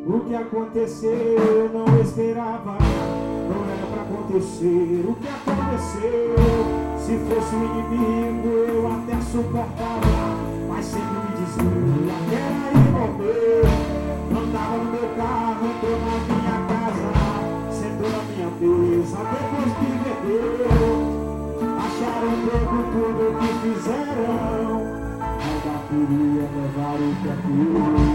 O que aconteceu eu não esperava, não era pra acontecer. O que aconteceu, se fosse um inimigo eu até suportava, mas sempre me dizia que era ir morrer. Andava no meu carro, entrou na minha casa, sentou na minha mesa, depois me vendeu. Acharam pouco tudo o que fizeram, ainda queria levar o que é teu.